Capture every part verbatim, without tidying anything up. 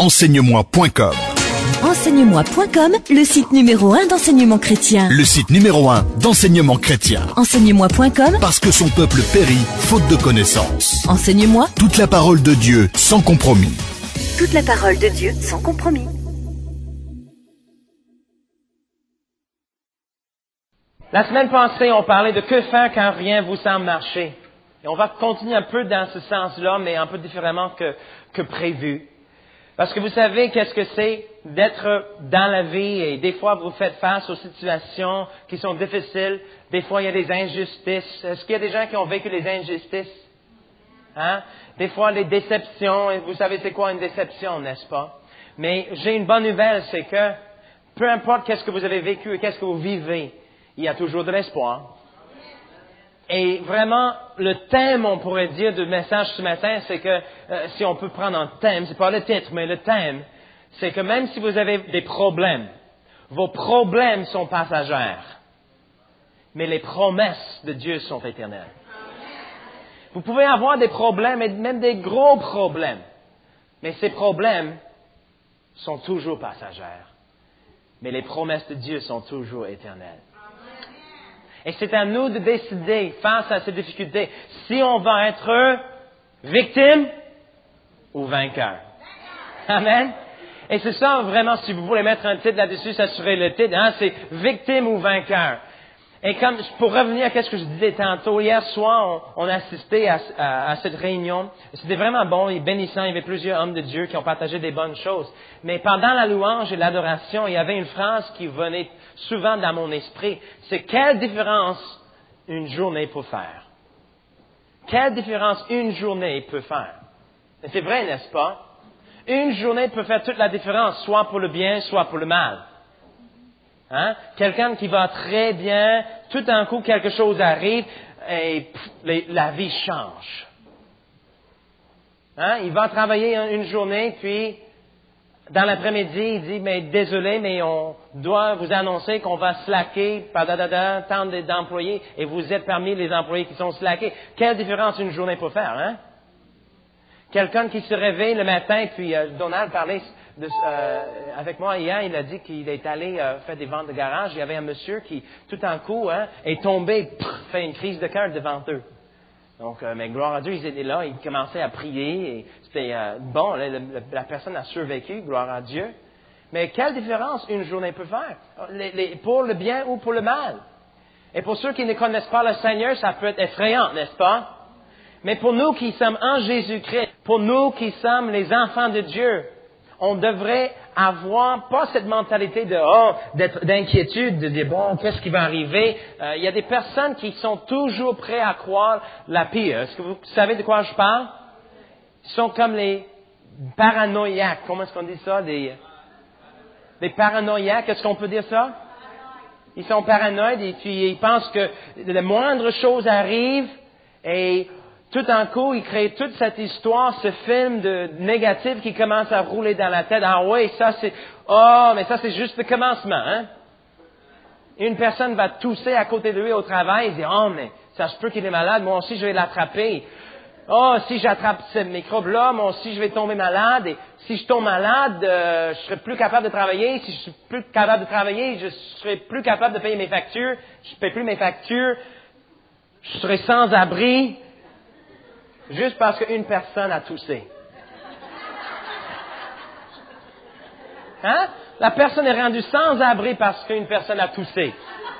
enseigne-moi point com. enseigne-moi point com, le site numéro un d'enseignement chrétien. Le site numéro un d'enseignement chrétien. enseigne-moi point com, Parce que son peuple périt, faute de connaissance. Enseigne-moi Toute la parole de Dieu, sans compromis. toute la parole de Dieu sans compromis. La semaine passée, on parlait de que faire quand rien vous semble marcher. Et on va continuer un peu dans ce sens-là, mais un peu différemment que, que prévu. Parce que vous savez qu'est-ce que c'est d'être dans la vie et des fois vous faites face aux situations qui sont difficiles. Des fois, il y a des injustices. Est-ce qu'il y a des gens qui ont vécu les injustices? Hein? Des fois, les déceptions. Et vous savez c'est quoi une déception, n'est-ce pas? Mais j'ai une bonne nouvelle, c'est que peu importe qu'est-ce que vous avez vécu et qu'est-ce que vous vivez, il y a toujours de l'espoir. Et vraiment, le thème, on pourrait dire, du message ce matin, c'est que, euh, si on peut prendre un thème, c'est pas le titre, mais le thème, c'est que même si vous avez des problèmes, vos problèmes sont passagers, mais les promesses de Dieu sont éternelles. Vous pouvez avoir des problèmes, et même des gros problèmes, mais ces problèmes sont toujours passagers, mais les promesses de Dieu sont toujours éternelles. Et c'est à nous de décider, face à ces difficultés, si on va être victime ou vainqueur. Amen. Et c'est ça vraiment, si vous voulez mettre un titre là-dessus, ça serait le titre, hein, c'est victime ou vainqueur. Et comme, pour revenir à ce que je disais tantôt, hier soir, on, on a assisté à, à, à cette réunion. C'était vraiment bon et bénissant. Il y avait plusieurs hommes de Dieu qui ont partagé des bonnes choses. Mais pendant la louange et l'adoration, il y avait une phrase qui venait souvent dans mon esprit. C'est quelle différence une journée peut faire? Quelle différence une journée peut faire? Et c'est vrai, n'est-ce pas? Une journée peut faire toute la différence, soit pour le bien, soit pour le mal. Hein? Quelqu'un qui va très bien, tout d'un coup quelque chose arrive et pff, les, la vie change. Hein? Il va travailler une journée, puis dans l'après-midi, il dit, mais désolé, mais on doit vous annoncer qu'on va slacker par tant d'employés et vous êtes parmi les employés qui sont slackés. Quelle différence une journée peut faire, hein? Quelqu'un qui se réveille le matin, puis euh, Donald parlait de, euh, avec moi hier, il a dit qu'il est allé euh, faire des ventes de garage. Il y avait un monsieur qui, tout d'un coup, hein, est tombé, pff, fait une crise de cœur devant eux. Donc, euh, mais gloire à Dieu, ils étaient là, ils commençaient à prier. Et c'était euh, bon, la, la, la personne a survécu, gloire à Dieu. Mais quelle différence une journée peut faire, les, les, pour le bien ou pour le mal? Et pour ceux qui ne connaissent pas le Seigneur, ça peut être effrayant, n'est-ce pas? Mais pour nous qui sommes en Jésus-Christ, pour nous qui sommes les enfants de Dieu, on devrait avoir pas cette mentalité de oh, d'être, d'inquiétude, de dire bon, qu'est-ce qui va arriver? Euh, il y a des personnes qui sont toujours prêtes à croire la pire. Est-ce que vous savez de quoi je parle? Ils sont comme les paranoïaques. Comment est-ce qu'on dit ça? Des, des paranoïaques. Est-ce qu'on peut dire ça? Ils sont paranoïdes et puis ils pensent que la moindre chose arrive et tout d'un coup, il crée toute cette histoire, ce film de négatif qui commence à rouler dans la tête. Ah oui, ça c'est, oh, mais ça c'est juste le commencement, hein. Une personne va tousser à côté de lui au travail et dit, oh, mais ça se peut qu'il est malade, moi aussi je vais l'attraper. Oh, si j'attrape ce microbe-là, moi aussi je vais tomber malade. Et si je tombe malade, euh, je serai plus capable de travailler. Si je suis plus capable de travailler, je serai plus capable de payer mes factures. Je ne paye plus mes factures. Je serai sans abri. Juste parce qu'une personne a toussé. Hein? La personne est rendue sans abri parce qu'une personne a toussé.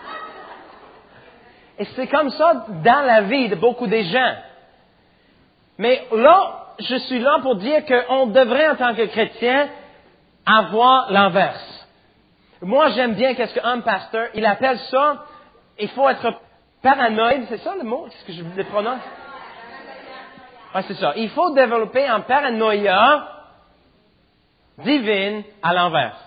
Et c'est comme ça dans la vie de beaucoup des gens. Mais là, je suis là pour dire qu'on devrait, en tant que chrétien, avoir l'inverse. Moi, j'aime bien qu'est-ce qu'un pasteur, il appelle ça, il faut être paranoïde, c'est ça le mot? Est-ce que je le prononce? Oui, c'est ça. Il faut développer un paranoïa divine à l'envers.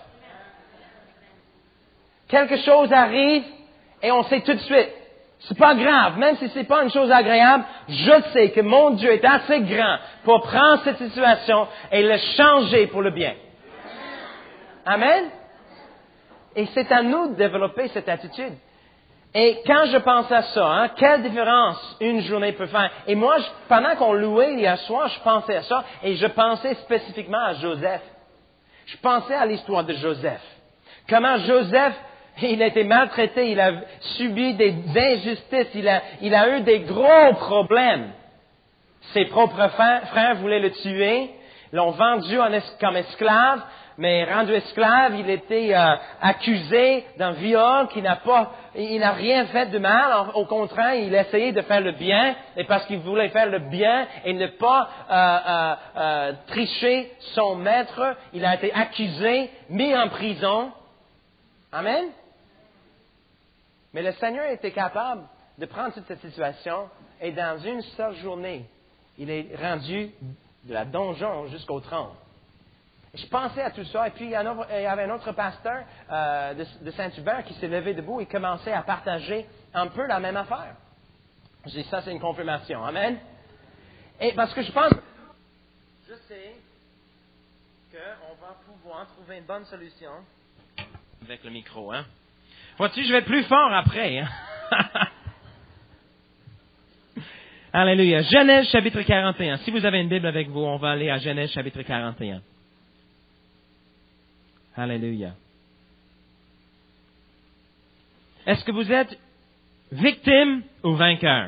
Quelque chose arrive et on sait tout de suite. C'est pas grave, même si c'est pas une chose agréable, je sais que mon Dieu est assez grand pour prendre cette situation et le changer pour le bien. Amen? Et c'est à nous de développer cette attitude. Et quand je pense à ça, hein, quelle différence une journée peut faire? Et moi, je, pendant qu'on louait hier soir, je pensais à ça et je pensais spécifiquement à Joseph. Je pensais à l'histoire de Joseph. Comment Joseph, il a été maltraité, il a subi des injustices, il a, il a eu des gros problèmes. Ses propres frères, frères voulaient le tuer, l'ont vendu en es, comme esclave, mais rendu esclave, il était euh, accusé d'un viol qui n'a pas, il n'a rien fait de mal. Au contraire, il essayait de faire le bien, et parce qu'il voulait faire le bien et ne pas euh, euh, euh, tricher son maître, il a été accusé, mis en prison. Amen. Mais le Seigneur était capable de prendre toute cette situation et dans une seule journée, il est rendu de la donjon jusqu'au trône. Je pensais à tout ça, et puis il y avait un autre pasteur euh, de, de Saint-Hubert qui s'est levé debout et commençait à partager un peu la même affaire. Je dis ça, c'est une confirmation. Amen. Et parce que je pense, je sais qu'on va pouvoir trouver une bonne solution avec le micro, hein. Vois-tu, je vais être plus fort après, hein. Alléluia. Genèse chapitre quarante et un. Si vous avez une Bible avec vous, on va aller à Genèse chapitre quarante et un. Alléluia. Est-ce que vous êtes victime ou vainqueur?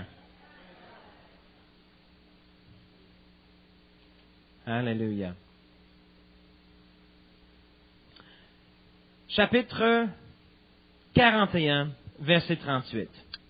Alléluia. Chapitre quarante et un, verset trente-huit.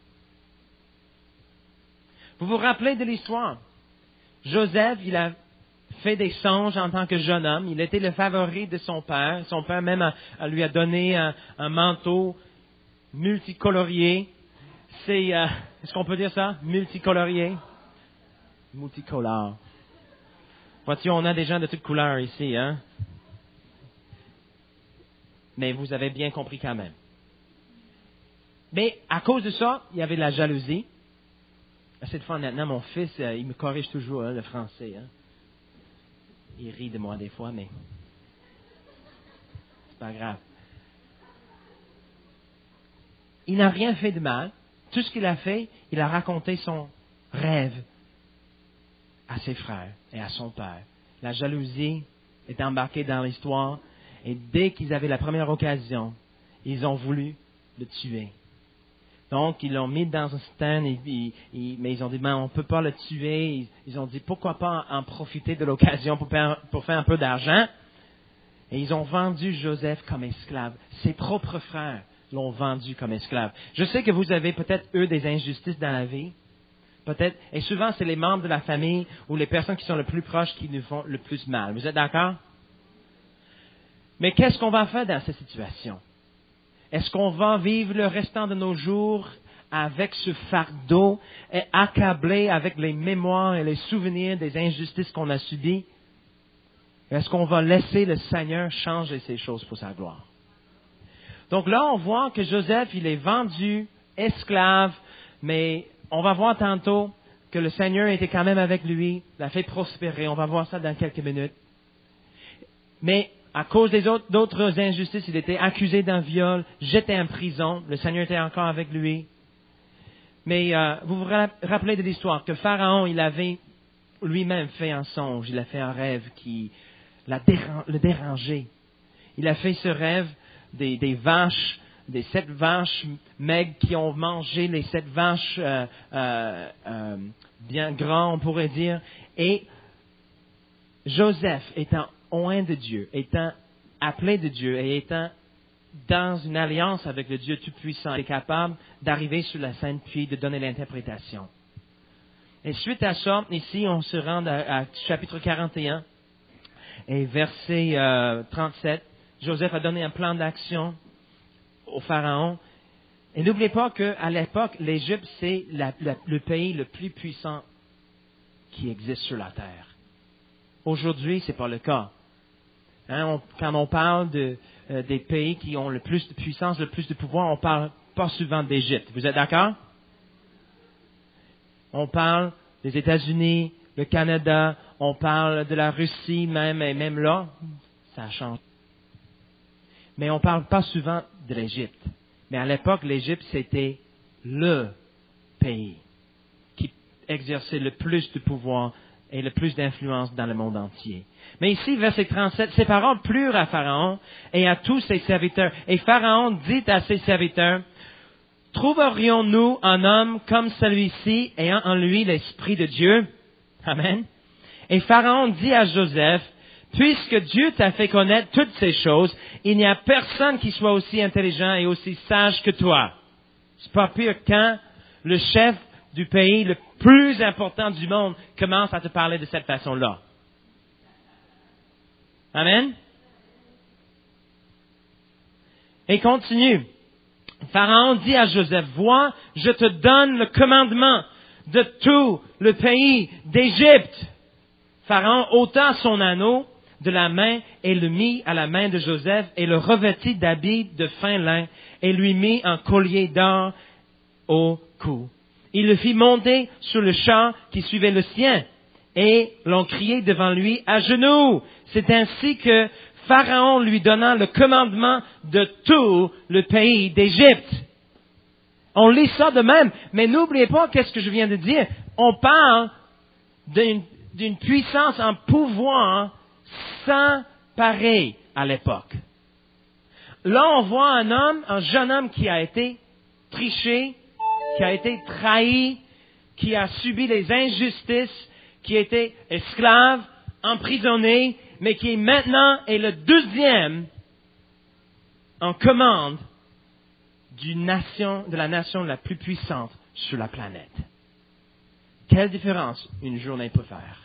Vous vous rappelez de l'histoire? Joseph, il a fait des songes en tant que jeune homme. Il était le favori de son père. Son père même a, a lui a donné un, un manteau multicolorié. C'est, euh, est-ce qu'on peut dire ça? Multicolorié? Multicolore. Vois-tu, on a des gens de toutes couleurs ici, hein? Mais vous avez bien compris quand même. Mais à cause de ça, il y avait de la jalousie. Cette fois, maintenant, mon fils, euh, il me corrige toujours, hein, le français. Hein. Il rit de moi des fois, mais c'est pas grave. Il n'a rien fait de mal. Tout ce qu'il a fait, il a raconté son rêve à ses frères et à son père. La jalousie est embarquée dans l'histoire, et dès qu'ils avaient la première occasion, ils ont voulu le tuer. Donc, ils l'ont mis dans un stand, et, et, et, mais ils ont dit, ben, on ne peut pas le tuer. Ils, ils ont dit, pourquoi pas en profiter de l'occasion pour faire, pour faire un peu d'argent. Et ils ont vendu Joseph comme esclave. Ses propres frères l'ont vendu comme esclave. Je sais que vous avez peut-être, eux, des injustices dans la vie. Peut-être, et souvent, c'est les membres de la famille ou les personnes qui sont le plus proches qui nous font le plus mal. Vous êtes d'accord? Mais qu'est-ce qu'on va faire dans cette situation? Est-ce qu'on va vivre le restant de nos jours avec ce fardeau et accablé avec les mémoires et les souvenirs des injustices qu'on a subies? Est-ce qu'on va laisser le Seigneur changer ces choses pour sa gloire? Donc là, on voit que Joseph, il est vendu, esclave, mais on va voir tantôt que le Seigneur était quand même avec lui, l'a fait prospérer. On va voir ça dans quelques minutes. Mais à cause des autres, d'autres injustices, il était accusé d'un viol, jeté en prison. Le Seigneur était encore avec lui. Mais euh, vous vous rappelez de l'histoire que Pharaon, il avait lui-même fait un songe, il a fait un rêve qui l'a déran- le dérangeait. Il a fait ce rêve des, des vaches, des sept vaches maigres qui ont mangé les sept vaches euh, euh, euh, bien grands, on pourrait dire. Et Joseph étant oint de Dieu, étant appelé de Dieu et étant dans une alliance avec le Dieu Tout-Puissant, est capable d'arriver sur la scène puis de donner l'interprétation. Et suite à ça, ici, on se rend à, à chapitre quarante et un et verset euh, trente-sept. Joseph a donné un plan d'action au Pharaon. Et n'oubliez pas qu'à l'époque, l'Égypte, c'est la, la, le pays le plus puissant qui existe sur la terre. Aujourd'hui, c'est pas le cas. Hein, on, quand on parle de, euh, des pays qui ont le plus de puissance, le plus de pouvoir, on parle pas souvent d'Égypte. Vous êtes d'accord? On parle des États-Unis, le Canada, on parle de la Russie même, et même là, ça change. Mais on parle pas souvent de l'Égypte. Mais à l'époque, l'Égypte, c'était le pays qui exerçait le plus de pouvoir et le plus d'influence dans le monde entier. Mais ici, verset trente-sept, ses paroles plurent à Pharaon et à tous ses serviteurs. Et Pharaon dit à ses serviteurs, trouverions-nous un homme comme celui-ci ayant en lui l'Esprit de Dieu? Amen. Et Pharaon dit à Joseph, puisque Dieu t'a fait connaître toutes ces choses, il n'y a personne qui soit aussi intelligent et aussi sage que toi. C'est pas pire quand le chef du pays le plus important du monde commence à te parler de cette façon-là. Amen. Et continue. Pharaon dit à Joseph, vois, je te donne le commandement de tout le pays d'Égypte. Pharaon ôta son anneau de la main et le mit à la main de Joseph et le revêtit d'habits de fin lin et lui mit un collier d'or au cou. Il le fit monter sur le char qui suivait le sien et l'on criait devant lui à genoux. C'est ainsi que Pharaon lui donna le commandement de tout le pays d'Égypte. On lit ça de même, mais n'oubliez pas qu'est-ce que je viens de dire. On parle d'une, d'une puissance, un pouvoir sans pareil à l'époque. Là, on voit un homme, un jeune homme qui a été triché, qui a été trahi, qui a subi des injustices, qui a été esclave, emprisonné, mais qui maintenant est le deuxième en commande d'une nation, de la nation la plus puissante sur la planète. Quelle différence une journée peut faire?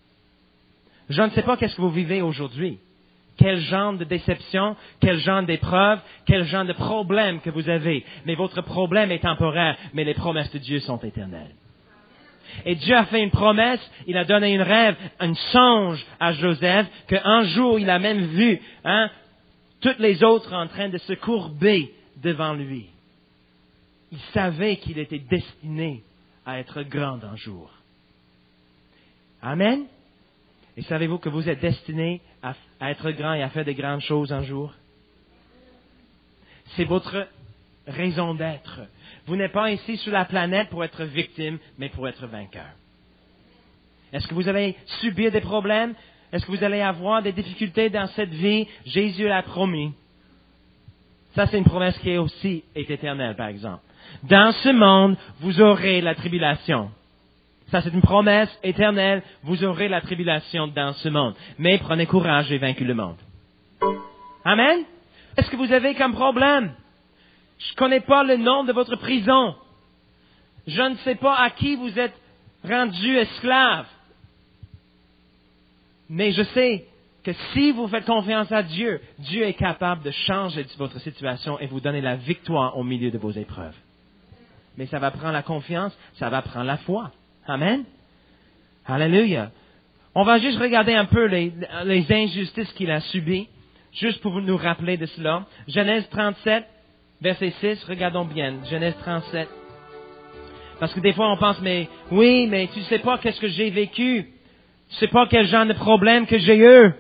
Je ne sais pas qu'est-ce que vous vivez aujourd'hui. Quel genre de déception, quel genre d'épreuve, quel genre de problème que vous avez. Mais votre problème est temporaire, mais les promesses de Dieu sont éternelles. Et Dieu a fait une promesse, il a donné un rêve, un songe à Joseph, qu'un jour il a même vu, hein, toutes les autres en train de se courber devant lui. Il savait qu'il était destiné à être grand un jour. Amen. Et savez-vous que vous êtes destiné à, à être grand et à faire de grandes choses un jour? C'est votre raison d'être. Vous n'êtes pas ici sur la planète pour être victime, mais pour être vainqueur. Est-ce que vous allez subir des problèmes? Est-ce que vous allez avoir des difficultés dans cette vie? Jésus l'a promis. Ça, c'est une promesse qui est aussi est éternelle, par exemple. Dans ce monde, vous aurez la tribulation. Ça, c'est une promesse éternelle. Vous aurez la tribulation dans ce monde. Mais prenez courage et vainquez le monde. Amen? Qu'est-ce que vous avez comme problème? Je ne connais pas le nom de votre prison. Je ne sais pas à qui vous êtes rendu esclave. Mais je sais que si vous faites confiance à Dieu, Dieu est capable de changer votre situation et vous donner la victoire au milieu de vos épreuves. Mais ça va prendre la confiance, ça va prendre la foi. Amen. Alléluia. On va juste regarder un peu les, les injustices qu'il a subies, juste pour nous rappeler de cela. Genèse trente-sept, verset six, regardons bien. Genèse trente-sept. Parce que des fois on pense, mais oui, mais tu sais pas qu'est-ce que j'ai vécu. Tu sais pas quel genre de problème que j'ai eu.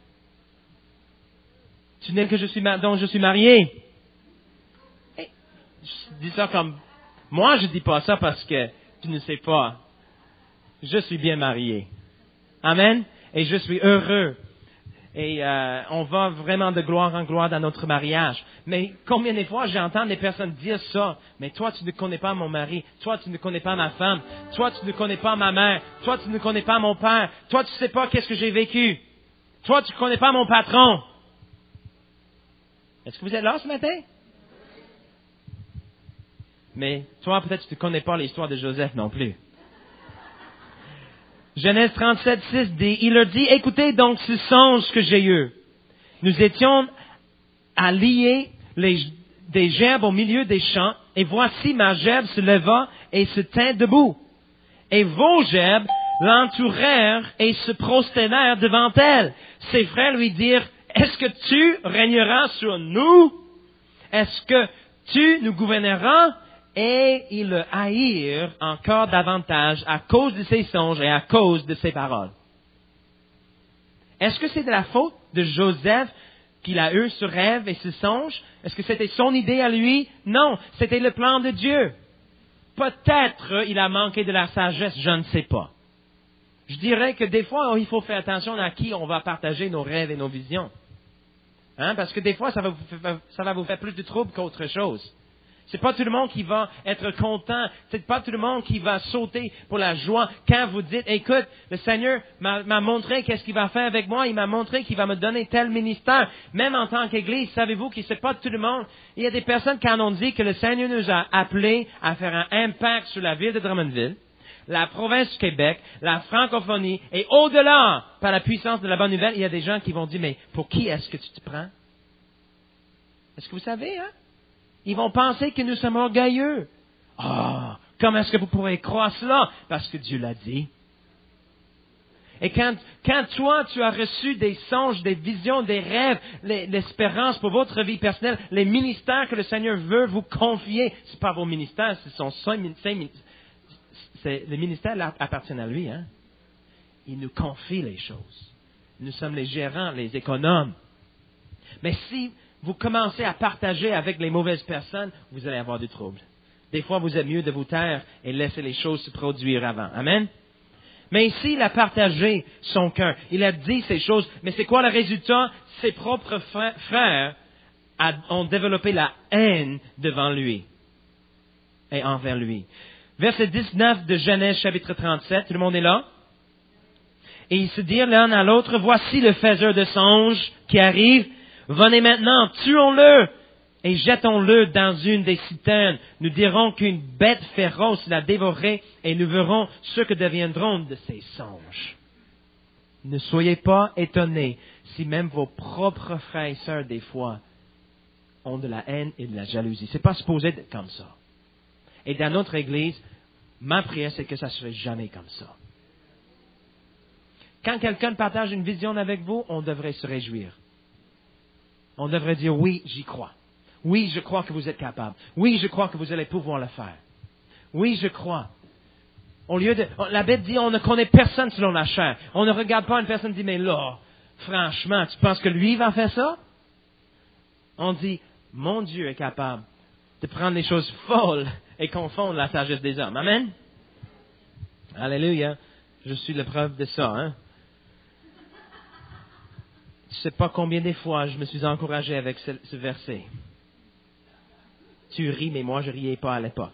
Tu sais que je suis, dont je suis marié. Et je dis ça comme, moi je dis pas ça parce que tu ne sais pas. Je suis bien marié. Amen. Et je suis heureux. Et euh, on va vraiment de gloire en gloire dans notre mariage. Mais combien de fois j'entends des personnes dire ça? Mais toi, tu ne connais pas mon mari. Toi, tu ne connais pas ma femme. Toi, tu ne connais pas ma mère. Toi, tu ne connais pas mon père. Toi, tu ne sais pas qu'est-ce que j'ai vécu. Toi, tu ne connais pas mon patron. Est-ce que vous êtes là ce matin? Mais toi, peut-être tu ne connais pas l'histoire de Joseph non plus. Genèse trente-sept, six dit, il leur dit, écoutez donc ce songe que j'ai eu. Nous étions à lier les, des gerbes au milieu des champs, et voici ma gerbe se leva et se tint debout. Et vos gerbes l'entourèrent et se prosternèrent devant elle. Ses frères lui dirent, est-ce que tu régneras sur nous? Est-ce que tu nous gouverneras? Et ils le haïrent encore davantage à cause de ses songes et à cause de ses paroles. Est-ce que c'est de la faute de Joseph qu'il a eu ce rêve et ce songe? Est-ce que c'était son idée à lui? Non, c'était le plan de Dieu. Peut-être il a manqué de la sagesse, je ne sais pas. Je dirais que des fois, il faut faire attention à qui on va partager nos rêves et nos visions. Hein? Parce que des fois, ça va vous faire, ça va vous faire plus de troubles qu'autre chose. C'est pas tout le monde qui va être content. C'est pas tout le monde qui va sauter pour la joie quand vous dites, écoute, le Seigneur m'a, m'a montré qu'est-ce qu'il va faire avec moi. Il m'a montré qu'il va me donner tel ministère. Même en tant qu'Église, savez-vous que c'est pas tout le monde. Il y a des personnes qui en ont dit que le Seigneur nous a appelés à faire un impact sur la ville de Drummondville, la province du Québec, la francophonie, et au-delà, par la puissance de la bonne nouvelle, il y a des gens qui vont dire, mais pour qui est-ce que tu te prends? Est-ce que vous savez, hein? Ils vont penser que nous sommes orgueilleux. Ah, oh, comment est-ce que vous pourrez croire cela? Parce que Dieu l'a dit. Et quand, quand toi, tu as reçu des songes, des visions, des rêves, les, l'espérance pour votre vie personnelle, les ministères que le Seigneur veut vous confier, c'est pas vos ministères, ce sont cinq, cinq, c'est, les ministères appartiennent à lui, hein. Il nous confie les choses. Nous sommes les gérants, les économes. Mais si vous commencez à partager avec les mauvaises personnes, vous allez avoir du trouble. Des fois, vous êtes mieux de vous taire et laisser les choses se produire avant. Amen? Mais ici, il a partagé son cœur. Il a dit ces choses. Mais c'est quoi le résultat? Ses propres frères ont développé la haine devant lui et envers lui. Verset dix-neuf de Genèse, chapitre trente-sept. Tout le monde est là? Et ils se dirent l'un à l'autre, voici le faiseur de songes qui arrive. Venez maintenant, tuons-le et jetons-le dans une des citernes. Nous dirons qu'une bête féroce l'a dévoré et nous verrons ce que deviendront de ces songes. Ne soyez pas étonnés si même vos propres frères et sœurs, des fois, ont de la haine et de la jalousie. C'est pas supposé être comme ça. Et dans notre Église, ma prière, c'est que ça ne serait jamais comme ça. Quand quelqu'un partage une vision avec vous, on devrait se réjouir. On devrait dire, oui, j'y crois. Oui, je crois que vous êtes capable. Oui, je crois que vous allez pouvoir le faire. Oui, je crois. Au lieu de, la Bible dit, on ne connaît personne selon la chair. On ne regarde pas une personne et dit, mais là, franchement, tu penses que lui va faire ça? On dit, mon Dieu est capable de prendre les choses folles et confondre la sagesse des hommes. Amen? Alléluia. Je suis la preuve de ça, hein? Je ne sais pas combien de fois je me suis encouragé avec ce, ce verset. Tu ris, mais moi je riais pas à l'époque.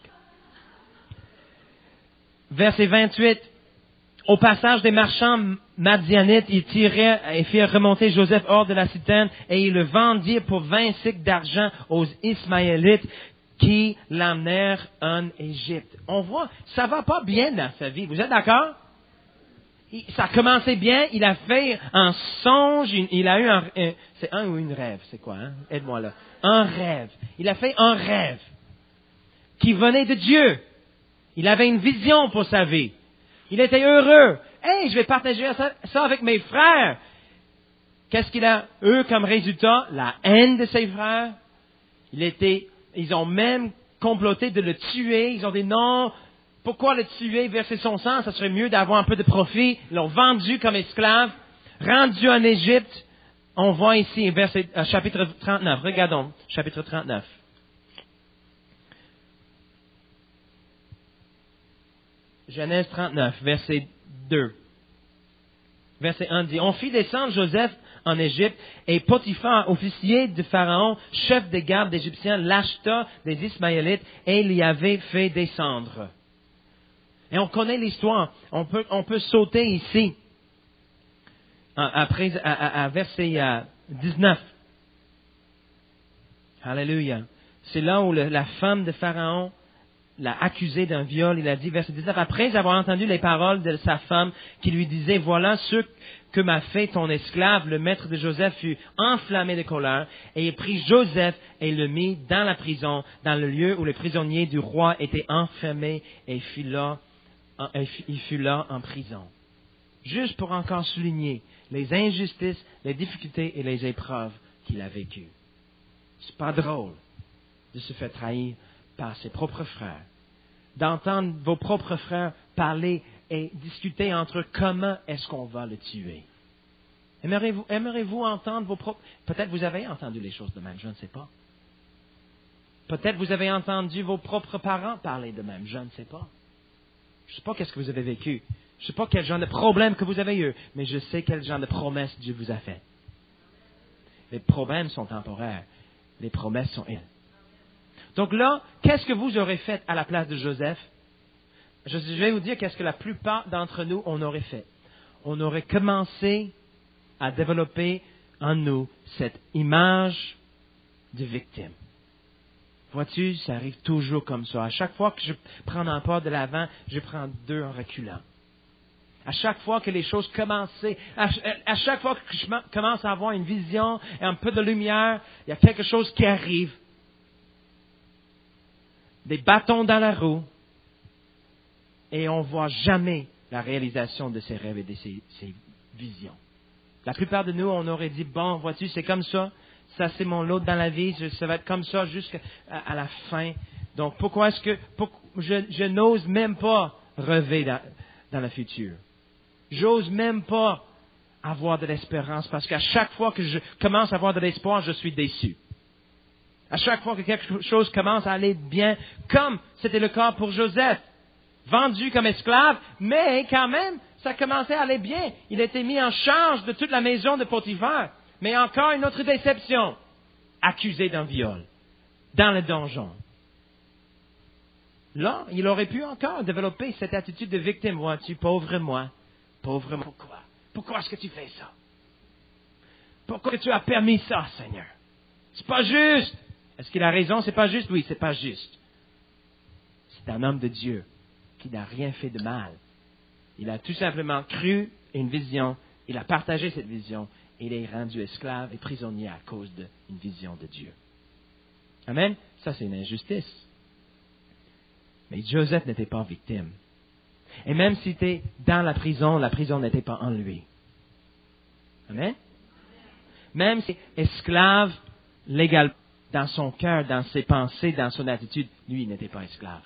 Verset vingt-huit. Au passage des marchands madianites, ils tirèrent et firent remonter Joseph hors de la citerne et ils le vendirent pour vingt cycles d'argent aux Ismaélites qui l'emmenèrent en Égypte. On voit, ça va pas bien dans sa vie. Vous êtes d'accord? Ça a commencé bien, il a fait un songe, il a eu un, un c'est un ou une rêve, c'est quoi, hein? Aide-moi là. Un rêve. Il a fait un rêve qui venait de Dieu. Il avait une vision pour sa vie. Il était heureux. Hey, je vais partager ça, ça avec mes frères. Qu'est-ce qu'il a eu comme résultat? La haine de ses frères. Il était, ils ont même comploté de le tuer. Ils ont dit non. Pourquoi le tuer, verser son sang? Ça serait mieux d'avoir un peu de profit. Ils l'ont vendu comme esclave, rendu en Égypte. On voit ici, verset, euh, chapitre trente-neuf. Regardons, chapitre trente-neuf. Genèse trente-neuf, verset deux. Verset un dit, on fit descendre Joseph en Égypte, et Potiphar, officier de Pharaon, chef des gardes d'Égyptiens, l'acheta des Ismaélites, et l'y avait fait descendre. Et on connaît l'histoire. On peut, on peut sauter ici, après, à, à, à verset dix-neuf. Alléluia. C'est là où le, la femme de Pharaon l'a accusé d'un viol. Il a dit, verset dix-neuf, après avoir entendu les paroles de sa femme qui lui disait, voilà ce que m'a fait ton esclave, le maître de Joseph fut enflammé de colère, et il prit Joseph et le mit dans la prison, dans le lieu où les prisonniers du roi étaient enfermés, et fut là il fut là en prison. Juste pour encore souligner les injustices, les difficultés et les épreuves qu'il a vécues. C'est pas drôle de se faire trahir par ses propres frères, d'entendre vos propres frères parler et discuter entre eux comment est-ce qu'on va le tuer. Aimeriez-vous, aimeriez-vous entendre vos propres... Peut-être vous avez entendu les choses de même, je ne sais pas. Peut-être vous avez entendu vos propres parents parler de même, je ne sais pas. Je ne sais pas qu'est-ce que vous avez vécu. Je ne sais pas quel genre de problème que vous avez eu, mais je sais quel genre de promesse Dieu vous a fait. Les problèmes sont temporaires. Les promesses sont elles. Donc là, qu'est-ce que vous aurez fait à la place de Joseph? Je vais vous dire qu'est-ce que la plupart d'entre nous, on aurait fait. On aurait commencé à développer en nous cette image de victime. Vois-tu, ça arrive toujours comme ça. À chaque fois que je prends un pas de l'avant, je prends deux en reculant. À chaque fois que les choses commencent, à, à chaque fois que je commence à avoir une vision et un peu de lumière, il y a quelque chose qui arrive. Des bâtons dans la roue. Et on ne voit jamais la réalisation de ces rêves et de ces, ces visions. La plupart de nous, on aurait dit, bon, vois-tu, c'est comme ça. Ça, c'est mon lot dans la vie. Ça va être comme ça jusqu'à à la fin. Donc, pourquoi est-ce que pourquoi, je, je n'ose même pas rêver dans, dans le futur? J'ose même pas avoir de l'espérance parce qu'à chaque fois que je commence à avoir de l'espoir, je suis déçu. À chaque fois que quelque chose commence à aller bien, comme c'était le cas pour Joseph, vendu comme esclave, mais quand même, ça commençait à aller bien. Il était mis en charge de toute la maison de Potiphar. Mais encore une autre déception. Accusé d'un viol. Dans le donjon. Là, il aurait pu encore développer cette attitude de victime. Vois-tu, pauvre moi. Pauvre moi. Pourquoi? Pourquoi est-ce que tu fais ça? Pourquoi tu as permis ça, Seigneur? C'est pas juste. Est-ce qu'il a raison? C'est pas juste? Oui, c'est pas juste. C'est un homme de Dieu qui n'a rien fait de mal. Il a tout simplement cru une vision. Il a partagé cette vision. Et il est rendu esclave et prisonnier à cause d'une vision de Dieu. Amen? Ça, c'est une injustice. Mais Joseph n'était pas victime. Et même s'il était dans la prison, la prison n'était pas en lui. Amen? Même s'il est esclave légal dans son cœur, dans ses pensées, dans son attitude, lui, il n'était pas esclave.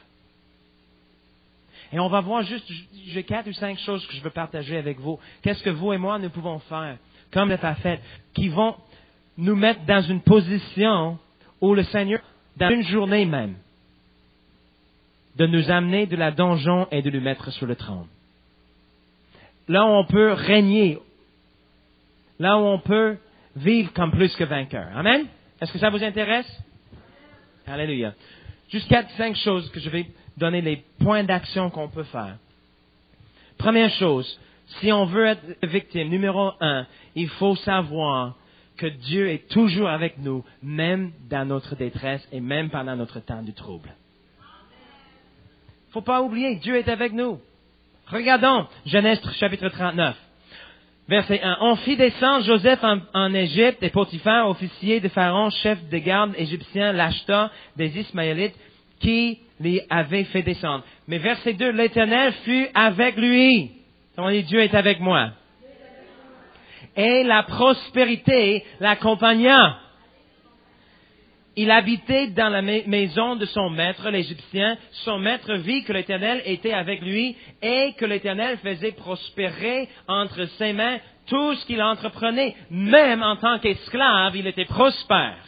Et on va voir juste, j'ai quatre ou cinq choses que je veux partager avec vous. Qu'est-ce que vous et moi, nous pouvons faire, comme le prophète, qui vont nous mettre dans une position où le Seigneur, dans une journée même, de nous amener de la donjon et de nous mettre sur le trône. Là où on peut régner, là où on peut vivre comme plus que vainqueur. Amen? Est-ce que ça vous intéresse? Alléluia. Juste quatre, cinq choses que je vais donner les points d'action qu'on peut faire. Première chose, si on veut être victime, numéro un, il faut savoir que Dieu est toujours avec nous, même dans notre détresse et même pendant notre temps du trouble. Il ne faut pas oublier, Dieu est avec nous. Regardons Genèse chapitre trente-neuf. Verset un. On fit descendre Joseph en, en Égypte et Potiphar, officier de Pharaon, chef de garde égyptien, l'acheta des Ismaélites, qui l'y avait fait descendre. Mais verset deux, l'Éternel fut avec lui. On dit, Dieu est avec moi. Et la prospérité l'accompagna. Il habitait dans la maison de son maître, l'Égyptien. Son maître vit que l'Éternel était avec lui et que l'Éternel faisait prospérer entre ses mains tout ce qu'il entreprenait. Même en tant qu'esclave, il était prospère.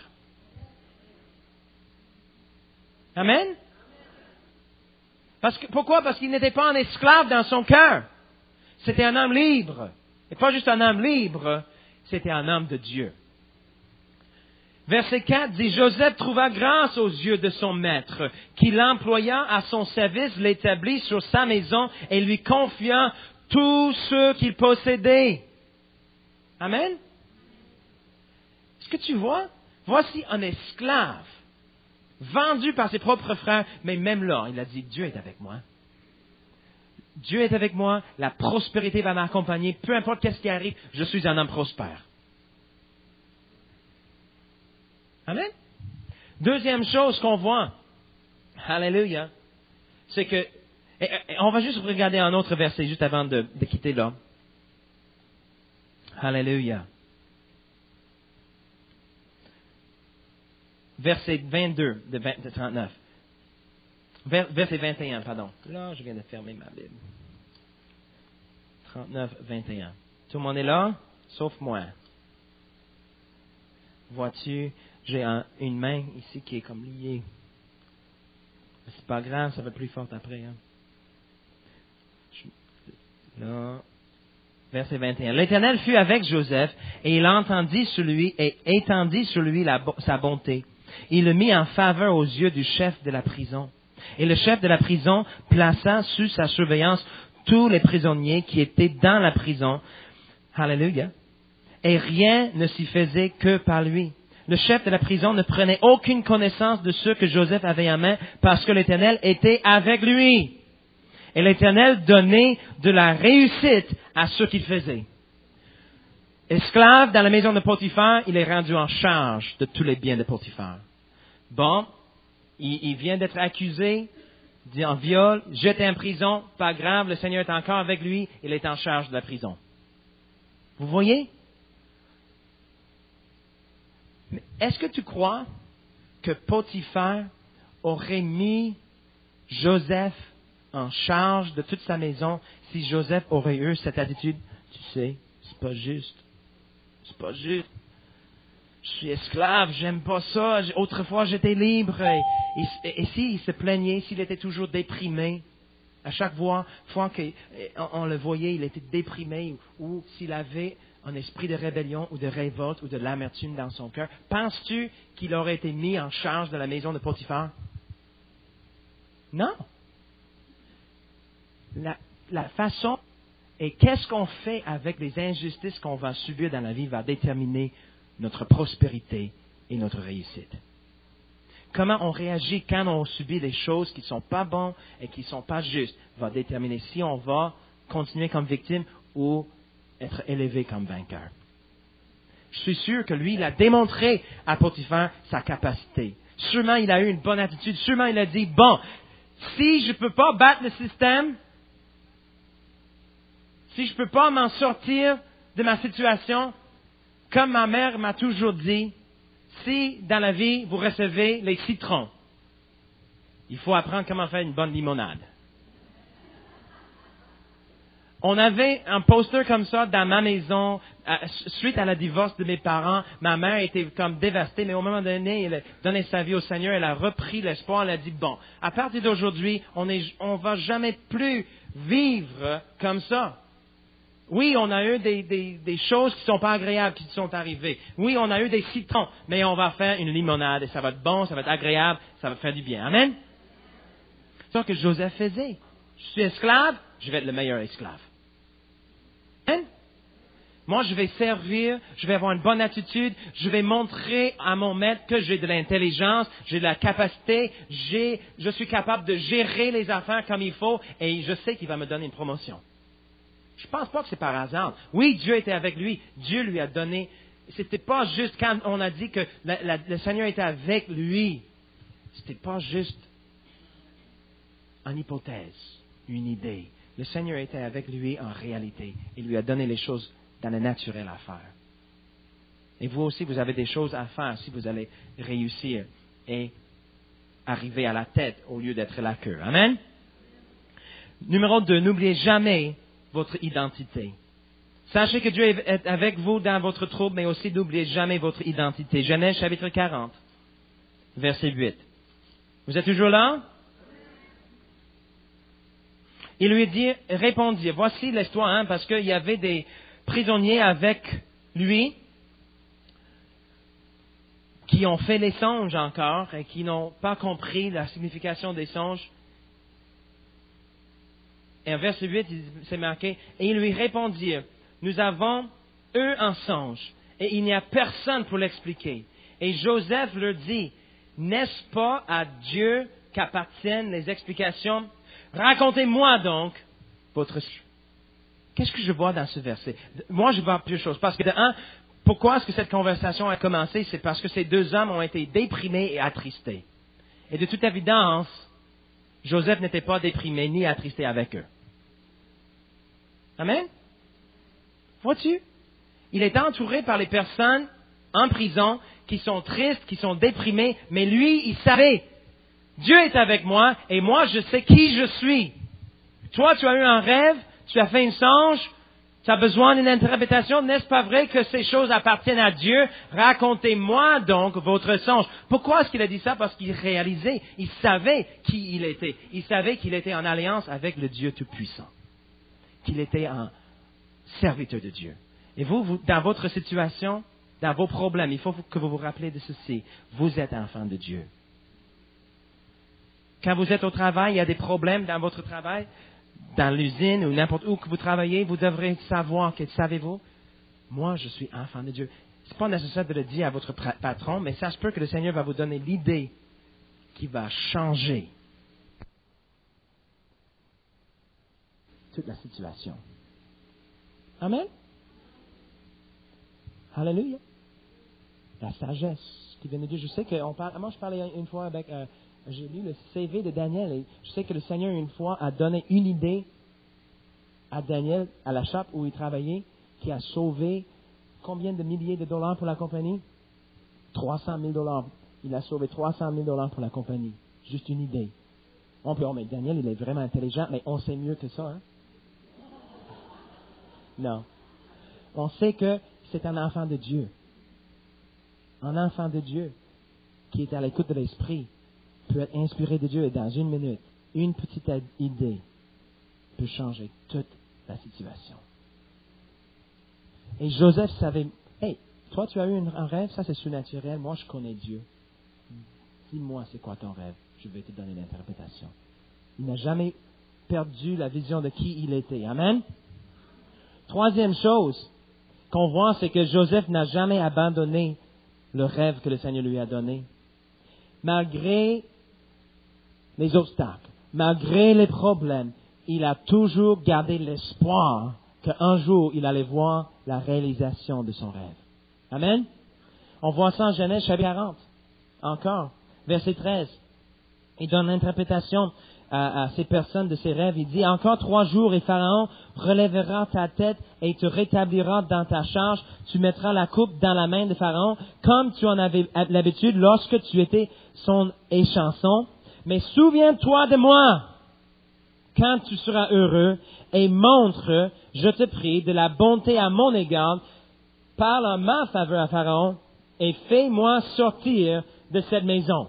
Amen? Parce que, pourquoi? Parce qu'il n'était pas un esclave dans son cœur. C'était un homme libre. Et pas juste un homme libre, c'était un homme de Dieu. Verset quatre dit, Joseph trouva grâce aux yeux de son maître, qui l'employa à son service, l'établit sur sa maison et lui confia tout ce qu'il possédait. Amen? Est-ce que tu vois? Voici un esclave, vendu par ses propres frères, mais même là, il a dit, Dieu est avec moi. Dieu est avec moi, la prospérité va m'accompagner, peu importe qu'est-ce qui arrive, je suis un homme prospère. Amen. Deuxième chose qu'on voit, alléluia, c'est que, et, et on va juste regarder un autre verset juste avant de, de quitter là. Alléluia. Verset vingt-deux de, vingt, de trente-neuf. Vers, verset vingt et un, pardon. Là, je viens de fermer ma Bible. trente-neuf, vingt et un. Tout le monde est là, sauf moi. Vois-tu, j'ai un, une main ici qui est comme liée. C'est pas grave, ça va être plus fort après. Hein. Je, Là, verset vingt et un. L'Éternel fut avec Joseph, et il entendit sur lui et étendit sur lui la, sa bonté. Il le mit en faveur aux yeux du chef de la prison. Et le chef de la prison plaça sous sa surveillance tous les prisonniers qui étaient dans la prison. Alléluia. Et rien ne s'y faisait que par lui. Le chef de la prison ne prenait aucune connaissance de ce que Joseph avait en main parce que l'Éternel était avec lui. Et l'Éternel donnait de la réussite à ce qu'il faisait. Esclave dans la maison de Potiphar, il est rendu en charge de tous les biens de Potiphar. Bon, il, il vient d'être accusé en viol, jeté en prison, pas grave, le Seigneur est encore avec lui, il est en charge de la prison. Vous voyez? Mais est-ce que tu crois que Potiphar aurait mis Joseph en charge de toute sa maison si Joseph aurait eu cette attitude? Tu sais, c'est pas juste. C'est pas juste. Je suis esclave, j'aime pas ça. Autrefois, j'étais libre. Et, et, et s'il se plaignait, s'il était toujours déprimé, à chaque fois, fois qu'on le voyait, il était déprimé, ou, ou s'il avait un esprit de rébellion ou de révolte ou de l'amertume dans son cœur, penses-tu qu'il aurait été mis en charge de la maison de Potiphar? Non. La, la façon et qu'est-ce qu'on fait avec les injustices qu'on va subir dans la vie va déterminer notre prospérité et notre réussite. Comment on réagit quand on subit des choses qui ne sont pas bonnes et qui ne sont pas justes va déterminer si on va continuer comme victime ou être élevé comme vainqueur. Je suis sûr que lui, il a démontré à Potiphar sa capacité. Sûrement, il a eu une bonne attitude. Sûrement, il a dit, bon, si je ne peux pas battre le système, si je ne peux pas m'en sortir de ma situation, comme ma mère m'a toujours dit, si dans la vie vous recevez les citrons, il faut apprendre comment faire une bonne limonade. On avait un poster comme ça dans ma maison, suite à la divorce de mes parents. Ma mère était comme dévastée, mais au moment donné, elle a donné sa vie au Seigneur, elle a repris l'espoir, elle a dit, bon, à partir d'aujourd'hui, on ne on va jamais plus vivre comme ça. Oui, on a eu des, des, des choses qui ne sont pas agréables qui sont arrivées. Oui, on a eu des citrons, mais on va faire une limonade et ça va être bon, ça va être agréable, ça va faire du bien. Amen? C'est ce que Joseph faisait. Je suis esclave, je vais être le meilleur esclave. Amen? Moi, je vais servir, je vais avoir une bonne attitude, je vais montrer à mon maître que j'ai de l'intelligence, j'ai de la capacité, j'ai, je suis capable de gérer les affaires comme il faut et je sais qu'il va me donner une promotion. Je ne pense pas que c'est par hasard. Oui, Dieu était avec lui. Dieu lui a donné. C'était pas juste quand on a dit que la, la, le Seigneur était avec lui. C'était pas juste une hypothèse, une idée. Le Seigneur était avec lui en réalité. Il lui a donné les choses dans le naturel à faire. Et vous aussi, vous avez des choses à faire si vous allez réussir et arriver à la tête au lieu d'être la queue. Amen? Numéro deux, n'oubliez jamais votre identité. Sachez que Dieu est avec vous dans votre trouble, mais aussi n'oubliez jamais votre identité. Genèse chapitre quarante, verset huit. Vous êtes toujours là? Il lui dit, répondit, voici l'histoire, hein, parce qu'il y avait des prisonniers avec lui qui ont fait les songes encore et qui n'ont pas compris la signification des songes. Et en verset huit, c'est marqué, et ils lui répondirent, nous avons eu un songe, et il n'y a personne pour l'expliquer. Et Joseph leur dit, n'est-ce pas à Dieu qu'appartiennent les explications? Racontez-moi donc votre... Qu'est-ce que je vois dans ce verset? Moi, je vois plusieurs choses. Parce que, de un, pourquoi est-ce que cette conversation a commencé? C'est parce que ces deux hommes ont été déprimés et attristés. Et de toute évidence, Joseph n'était pas déprimé ni attristé avec eux. Amen? Vois-tu? Il est entouré par les personnes en prison qui sont tristes, qui sont déprimées, mais lui, il savait, Dieu est avec moi et moi, je sais qui je suis. Toi, tu as eu un rêve, tu as fait une songe, tu as besoin d'une interprétation. N'est-ce pas vrai que ces choses appartiennent à Dieu? Racontez-moi donc votre songe. Pourquoi est-ce qu'il a dit ça? Parce qu'il réalisait, il savait qui il était. Il savait qu'il était en alliance avec le Dieu Tout-Puissant, qu'il était un serviteur de Dieu. Et vous, vous, dans votre situation, dans vos problèmes, il faut que vous vous rappelez de ceci. Vous êtes enfant de Dieu. Quand vous êtes au travail, il y a des problèmes dans votre travail, dans l'usine ou n'importe où que vous travaillez, vous devrez savoir que, savez-vous, moi, je suis enfant de Dieu. Ce n'est pas nécessaire de le dire à votre patron, mais ça se peut que le Seigneur va vous donner l'idée qui va changer toute la situation. Amen? Alléluia. La sagesse qui vient de Dieu. Je sais qu'on parle, moi je parlais une fois avec, euh, j'ai lu le C V de Daniel et je sais que le Seigneur une fois a donné une idée à Daniel, à la chape où il travaillait, qui a sauvé combien de milliers de dollars pour la compagnie? trois cent mille dollars. Il a sauvé trois cent mille dollars pour la compagnie. Juste une idée. On peut, oh, mais Daniel, il est vraiment intelligent, mais on sait mieux que ça, hein? Non. On sait que c'est un enfant de Dieu. Un enfant de Dieu qui est à l'écoute de l'Esprit peut être inspiré de Dieu et dans une minute, une petite idée peut changer toute la situation. Et Joseph savait, hey, toi tu as eu un rêve, ça c'est surnaturel, moi je connais Dieu. Dis-moi c'est quoi ton rêve, je vais te donner l'interprétation. Il n'a jamais perdu la vision de qui il était. Amen. Troisième chose qu'on voit, c'est que Joseph n'a jamais abandonné le rêve que le Seigneur lui a donné. Malgré les obstacles, malgré les problèmes, il a toujours gardé l'espoir qu'un jour il allait voir la réalisation de son rêve. Amen. On voit ça en Genèse chapitre quarante. Encore, verset treize. Il donne l'interprétation à, à ces personnes de ses rêves. Il dit, encore trois jours et Pharaon relèvera ta tête et te rétablira dans ta charge. Tu mettras la coupe dans la main de Pharaon, comme tu en avais l'habitude lorsque tu étais son échanson. Mais souviens-toi de moi quand tu seras heureux et montre, je te prie, de la bonté à mon égard. Parle en ma faveur à Pharaon et fais-moi sortir de cette maison.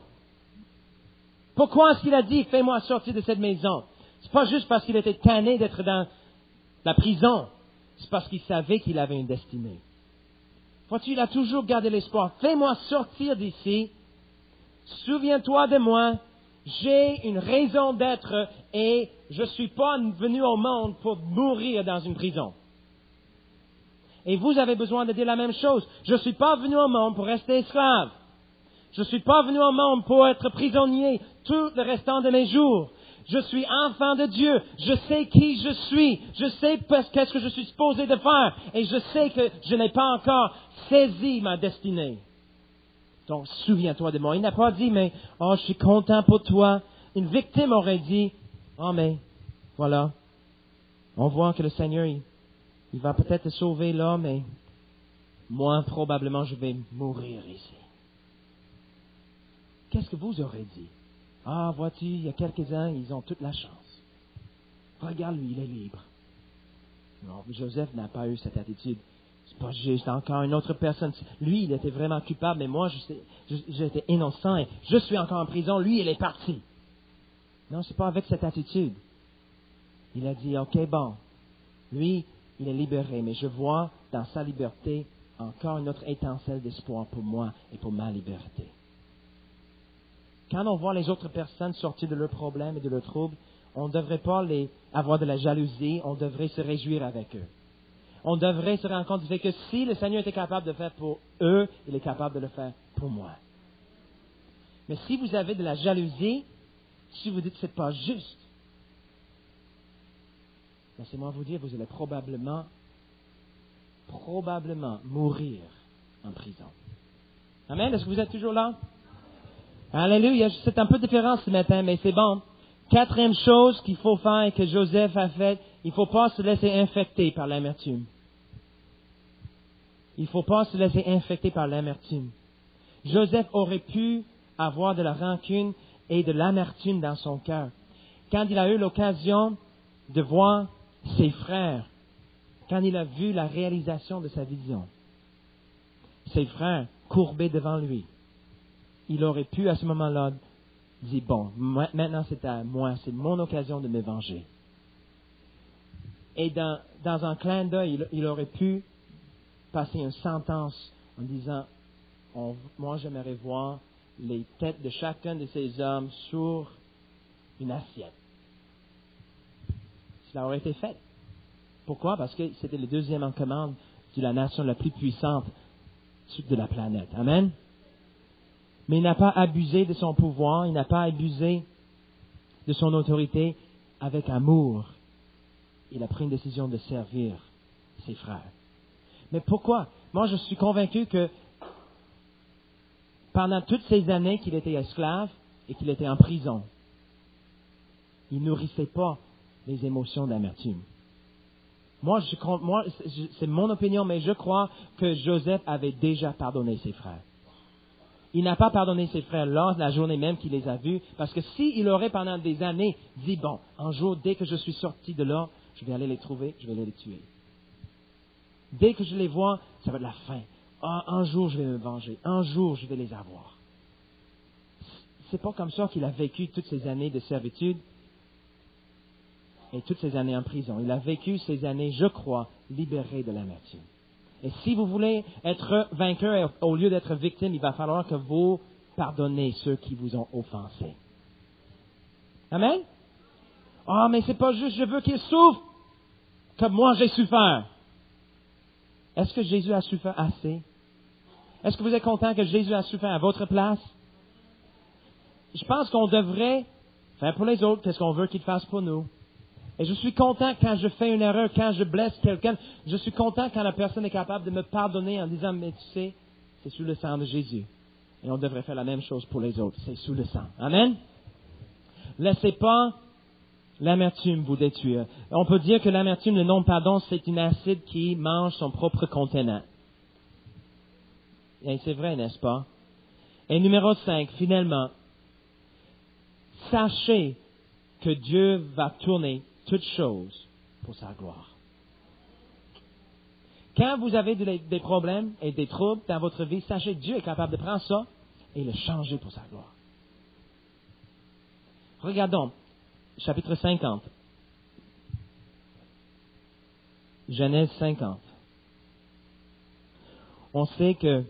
Pourquoi est-ce qu'il a dit, fais-moi sortir de cette maison? C'est pas juste parce qu'il était tanné d'être dans la prison. C'est parce qu'il savait qu'il avait une destinée. Vois-tu, il a toujours gardé l'espoir. Fais-moi sortir d'ici. Souviens-toi de moi. J'ai une raison d'être et je ne suis pas venu au monde pour mourir dans une prison. Et vous avez besoin de dire la même chose. Je ne suis pas venu au monde pour rester esclave. Je ne suis pas venu au monde pour être prisonnier tout le restant de mes jours. Je suis enfant de Dieu. Je sais qui je suis. Je sais qu'est-ce que je suis supposé de faire. Et je sais que je n'ai pas encore saisi ma destinée. Donc, souviens-toi de moi. Il n'a pas dit, mais, oh, je suis content pour toi. Une victime aurait dit, oh, mais, voilà. On voit que le Seigneur, il, il va peut-être te sauver là, mais moi, probablement, je vais mourir ici. Qu'est-ce que vous aurez dit? Ah, vois-tu, il y a quelques-uns, ils ont toute la chance. Regarde lui, il est libre. Non, Joseph n'a pas eu cette attitude. C'est pas juste encore une autre personne. Lui, il était vraiment coupable, mais moi, j'étais innocent et je suis encore en prison. Lui, il est parti. Non, c'est pas avec cette attitude. Il a dit, OK, bon, lui, il est libéré, mais je vois dans sa liberté encore une autre étincelle d'espoir pour moi et pour ma liberté. Quand on voit les autres personnes sortir de leurs problèmes et de leurs troubles, on ne devrait pas les avoir de la jalousie, on devrait se réjouir avec eux. On devrait se rendre compte du fait que si le Seigneur était capable de le faire pour eux, il est capable de le faire pour moi. Mais si vous avez de la jalousie, si vous dites que ce n'est pas juste, laissez-moi vous dire, vous allez probablement, probablement mourir en prison. Amen? Est-ce que vous êtes toujours là? Alléluia. C'est un peu différent ce matin, mais c'est bon. Quatrième chose qu'il faut faire et que Joseph a fait, il ne faut pas se laisser infecter par l'amertume. Il ne faut pas se laisser infecter par l'amertume. Joseph aurait pu avoir de la rancune et de l'amertume dans son cœur. Quand il a eu l'occasion de voir ses frères, quand il a vu la réalisation de sa vision, ses frères courbés devant lui, il aurait pu à ce moment-là dire, bon, maintenant c'est à moi, c'est mon occasion de me venger. Et dans, dans un clin d'œil, il, il aurait pu passer une sentence en disant, on, moi j'aimerais voir les têtes de chacun de ces hommes sur une assiette. Cela aurait été fait. Pourquoi? Parce que c'était le deuxième en commande de la nation la plus puissante de la planète. Amen? Mais il n'a pas abusé de son pouvoir, il n'a pas abusé de son autorité avec amour. Il a pris une décision de servir ses frères. Mais pourquoi? Moi, je suis convaincu que pendant toutes ces années qu'il était esclave et qu'il était en prison, il ne nourrissait pas les émotions d'amertume. Moi, je, moi, c'est mon opinion, mais je crois que Joseph avait déjà pardonné ses frères. Il n'a pas pardonné ses frères lors de la journée même qu'il les a vus, parce que s'il aurait pendant des années dit, bon, un jour, dès que je suis sorti de là, je vais aller les trouver, je vais aller les tuer. Dès que je les vois, ça va être la fin. Ah, un jour, je vais me venger. Un jour, je vais les avoir. C'est pas comme ça qu'il a vécu toutes ces années de servitude et toutes ces années en prison. Il a vécu ces années, je crois, libéré de l'amertume. Et si vous voulez être vainqueur au lieu d'être victime, il va falloir que vous pardonnez ceux qui vous ont offensé. Amen? Ah, oh, mais c'est pas juste, je veux qu'ils souffrent comme moi j'ai souffert. Est-ce que Jésus a souffert assez? Est-ce que vous êtes content que Jésus a souffert à votre place? Je pense qu'on devrait faire pour les autres ce qu'on veut qu'ils fassent pour nous. Et je suis content quand je fais une erreur, quand je blesse quelqu'un. Je suis content quand la personne est capable de me pardonner en disant, mais tu sais, c'est sous le sang de Jésus. Et on devrait faire la même chose pour les autres. C'est sous le sang. Amen? Laissez pas l'amertume vous détruire. On peut dire que l'amertume, le non-pardon, c'est une acide qui mange son propre contenant. Et c'est vrai, n'est-ce pas? Et numéro cinq, finalement, sachez que Dieu va tourner toutes choses pour sa gloire. Quand vous avez des problèmes et des troubles dans votre vie, sachez que Dieu est capable de prendre ça et le changer pour sa gloire. Regardons, chapitre cinquante. Genèse cinquante. On sait que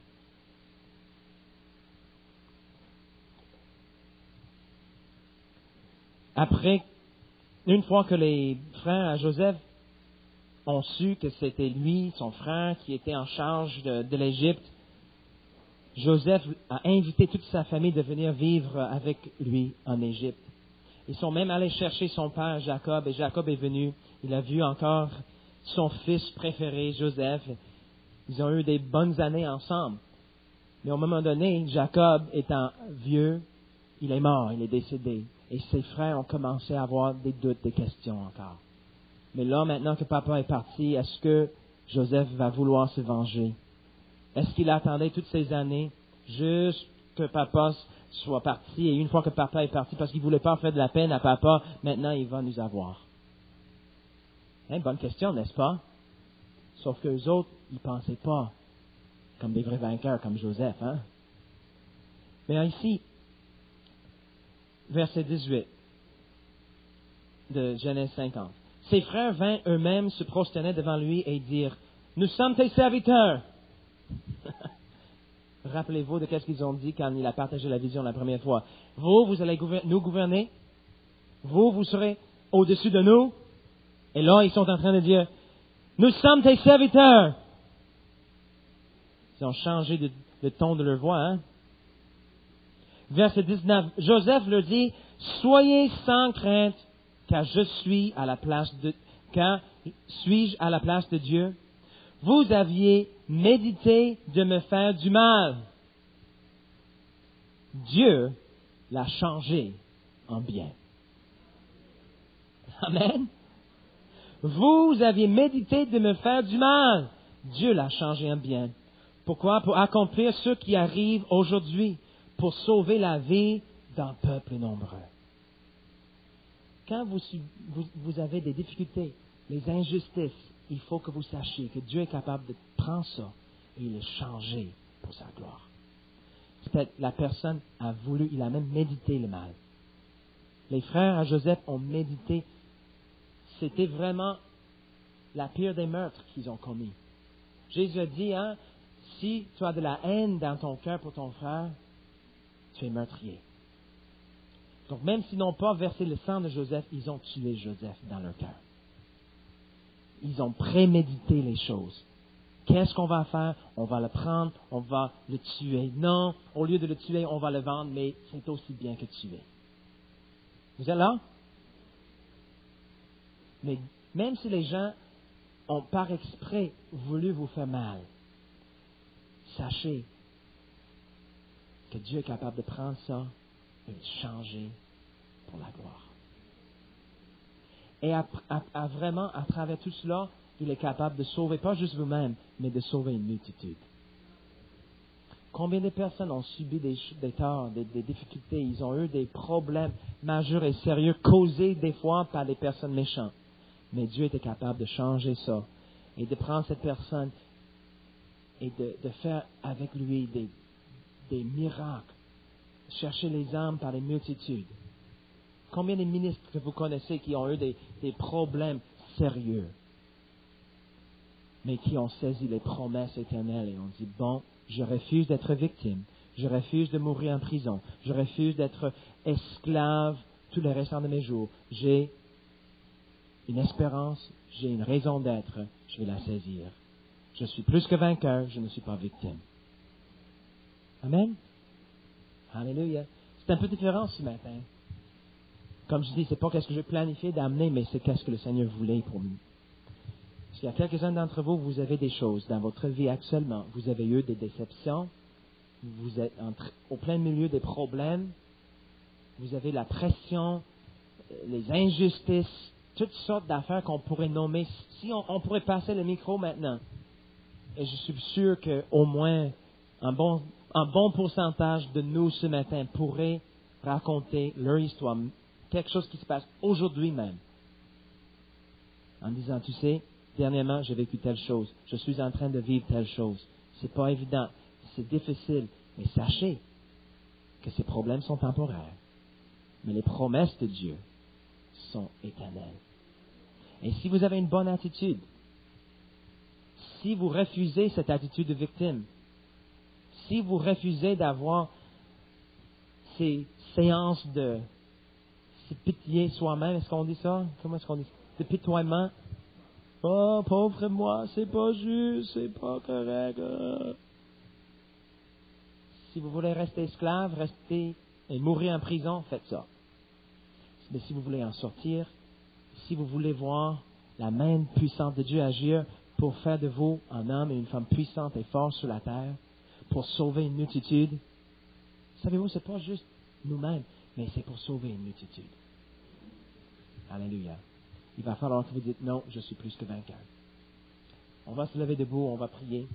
après, une fois que les frères à Joseph ont su que c'était lui, son frère, qui était en charge de, de l'Égypte, Joseph a invité toute sa famille de venir vivre avec lui en Égypte. Ils sont même allés chercher son père Jacob, et Jacob est venu. Il a vu encore son fils préféré, Joseph. Ils ont eu des bonnes années ensemble. Mais au moment donné, Jacob étant vieux, il est mort, il est décédé. Et ses frères ont commencé à avoir des doutes, des questions encore. Mais là, maintenant que papa est parti, est-ce que Joseph va vouloir se venger? Est-ce qu'il attendait toutes ces années juste que papa soit parti, et une fois que papa est parti, parce qu'il ne voulait pas faire de la peine à papa, maintenant il va nous avoir? Hein, bonne question, n'est-ce pas? Sauf que les autres, ils ne pensaient pas comme des vrais vainqueurs, comme Joseph. Hein? Mais ici, verset dix-huit de Genèse cinquante. Ses frères vinrent eux-mêmes se prosterner devant lui et dirent, « Nous sommes tes serviteurs. » Rappelez-vous de ce qu'ils ont dit quand il a partagé la vision la première fois. « Vous, vous allez gouver- nous gouverner. Vous, vous serez au-dessus de nous. » Et là, ils sont en train de dire, « Nous sommes tes serviteurs. » Ils ont changé de, de ton de leur voix, hein? Verset dix-neuf. Joseph leur dit, « Soyez sans crainte, car je suis à la place de, car suis-je à la place de Dieu? Vous aviez médité de me faire du mal. Dieu l'a changé en bien. » Amen. Vous aviez médité de me faire du mal. Dieu l'a changé en bien. Pourquoi? Pour accomplir ce qui arrive aujourd'hui, pour sauver la vie d'un peuple nombreux. Quand vous, vous, vous avez des difficultés, les injustices, il faut que vous sachiez que Dieu est capable de prendre ça et le changer pour sa gloire. Peut-être la personne a voulu, il a même médité le mal. Les frères à Joseph ont médité. C'était vraiment la pire des meurtres qu'ils ont commis. Jésus a dit, hein, si tu as de la haine dans ton cœur pour ton frère, tu es meurtrier. Donc même s'ils n'ont pas versé le sang de Joseph, ils ont tué Joseph dans leur cœur. Ils ont prémédité les choses. Qu'est-ce qu'on va faire? On va le prendre, on va le tuer. Non, au lieu de le tuer, on va le vendre, mais c'est aussi bien que tuer. Vous êtes là? Mais même si les gens ont par exprès voulu vous faire mal, sachez que Dieu est capable de prendre ça et de changer pour la gloire. Et à, à, à vraiment, à travers tout cela, il est capable de sauver, pas juste vous-même, mais de sauver une multitude. Combien de personnes ont subi des, des torts, des, des difficultés, ils ont eu des problèmes majeurs et sérieux causés des fois par des personnes méchantes. Mais Dieu était capable de changer ça et de prendre cette personne et de, de faire avec lui des, des miracles, chercher les âmes par les multitudes. Combien de ministres que vous connaissez qui ont eu des, des problèmes sérieux, mais qui ont saisi les promesses éternelles et ont dit, bon, je refuse d'être victime, je refuse de mourir en prison, je refuse d'être esclave tout le restant de mes jours. J'ai une espérance, j'ai une raison d'être, je vais la saisir. Je suis plus que vainqueur, je ne suis pas victime. Amen? Alléluia. C'est un peu différent ce matin. Comme je dis, c'est pas qu'est-ce que j'ai planifié d'amener, mais c'est qu'est-ce que le Seigneur voulait pour nous. Parce qu'il y a quelques-uns d'entre vous, vous avez des choses dans votre vie actuellement. Vous avez eu des déceptions. Vous êtes entre, au plein milieu des problèmes. Vous avez la pression, les injustices, toutes sortes d'affaires qu'on pourrait nommer. Si on, on pourrait passer le micro maintenant, et je suis sûr qu'au moins un bon, un bon pourcentage de nous ce matin pourraient raconter leur histoire, quelque chose qui se passe aujourd'hui même, en disant, tu sais, dernièrement, j'ai vécu telle chose. Je suis en train de vivre telle chose. C'est pas évident. C'est difficile. Mais sachez que ces problèmes sont temporaires. Mais les promesses de Dieu sont éternelles. Et si vous avez une bonne attitude, si vous refusez cette attitude de victime, si vous refusez d'avoir ces séances de ces pitié soi-même, est-ce qu'on dit ça? Comment est-ce qu'on dit ça? De pitoiement. Oh, pauvre moi, c'est pas juste, c'est pas correct. Ah. Si vous voulez rester esclave, rester et mourir en prison, faites ça. Mais si vous voulez en sortir, si vous voulez voir la main puissante de Dieu agir pour faire de vous un homme et une femme puissante et forte sur la terre, pour sauver une multitude, savez-vous, c'est pas juste nous-mêmes, mais c'est pour sauver une multitude. Alléluia. Il va falloir que vous dites, non, je suis plus que vainqueur. On va se lever debout, on va prier.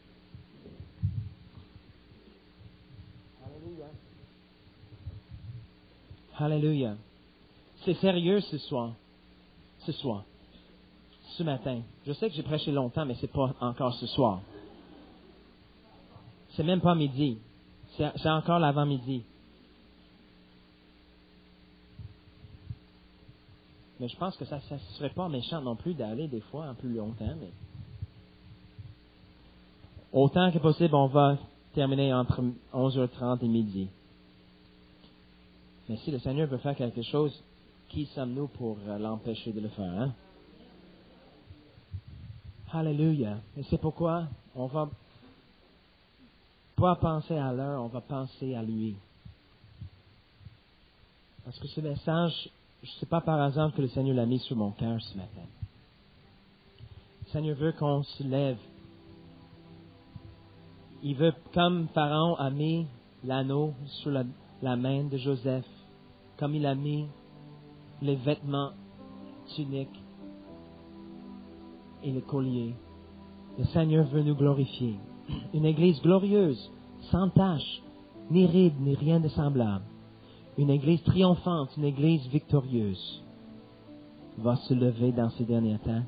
Alléluia. Alléluia. C'est sérieux ce soir. Ce soir. Ce matin. Je sais que j'ai prêché longtemps, mais c'est pas encore ce soir. C'est même pas midi. C'est, c'est encore l'avant-midi. Mais je pense que ça ne serait pas méchant non plus d'aller des fois un peu longtemps. Mais autant que possible, on va terminer entre onze heures trente et midi. Mais si le Seigneur veut faire quelque chose, qui sommes-nous pour l'empêcher de le faire, hein? Alléluia. Et c'est pourquoi on va pas penser à l'heure, on va penser à lui. Parce que ce message, je ne sais pas par hasard que le Seigneur l'a mis sur mon cœur ce matin. Le Seigneur veut qu'on se lève. Il veut, comme Pharaon a mis l'anneau sur la, la main de Joseph, comme il a mis les vêtements tuniques et le collier. Le Seigneur veut nous glorifier. Une église glorieuse, sans tache, ni ride, ni rien de semblable. Une église triomphante, une église victorieuse va se lever dans ces derniers temps.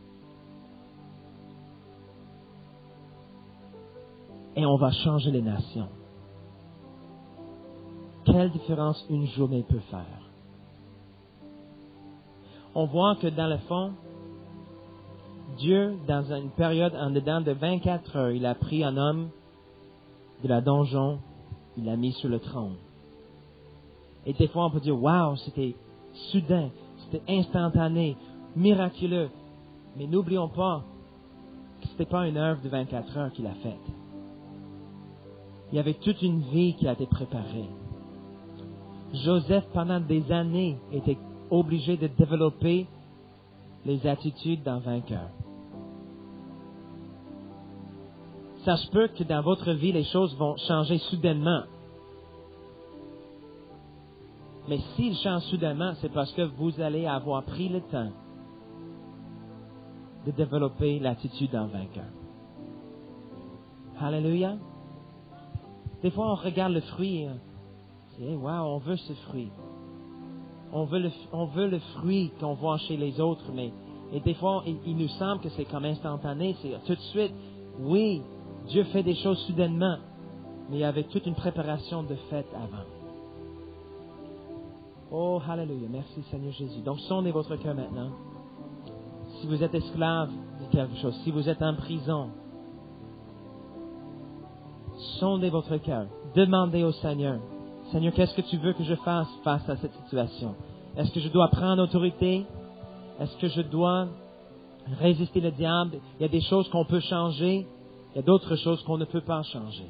Et on va changer les nations. Quelle différence une journée peut faire? On voit que dans le fond, Dieu, dans une période en dedans de vingt-quatre heures, il a pris un homme de la donjon, il l'a mis sur le trône. Et des fois, on peut dire, wow, c'était soudain, c'était instantané, miraculeux. Mais n'oublions pas que ce n'était pas une œuvre de vingt-quatre heures qu'il a faite. Il y avait toute une vie qui a été préparée. Joseph, pendant des années, était obligé de développer les attitudes d'un vainqueur. Ça se peut que dans votre vie, les choses vont changer soudainement. Mais s'ils changent soudainement, c'est parce que vous allez avoir pris le temps de développer l'attitude d'un vainqueur. Alléluia. Des fois, on regarde le fruit et on dit, hey, wow, on veut ce fruit. On veut le, on veut le fruit qu'on voit chez les autres, mais et des fois, il, il nous semble que c'est comme instantané, c'est tout de suite. Oui, Dieu fait des choses soudainement, mais il y avait toute une préparation de fait avant. Oh, hallelujah. Merci Seigneur Jésus. Donc, sondez votre cœur maintenant. Si vous êtes esclave de quelque chose, si vous êtes en prison, sondez votre cœur. Demandez au Seigneur, Seigneur, qu'est-ce que tu veux que je fasse face à cette situation? Est-ce que je dois prendre autorité? Est-ce que je dois résister le diable? Il y a des choses qu'on peut changer. Il y a d'autres choses qu'on ne peut pas changer.